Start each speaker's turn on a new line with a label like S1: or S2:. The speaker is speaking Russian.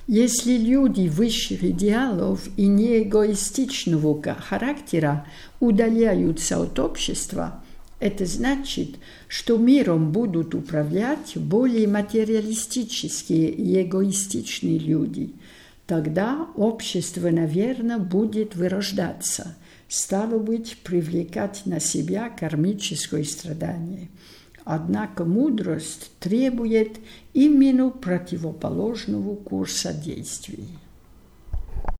S1: Если люди высших идеалов и неэгоистичного характера удаляются от общества, это значит, что миром будут управлять более материалистические и эгоистичные люди. Тогда общество, наверное, будет вырождаться, стало быть, привлекать на себя кармическое страдание. Однако мудрость требует именно противоположного курса действий.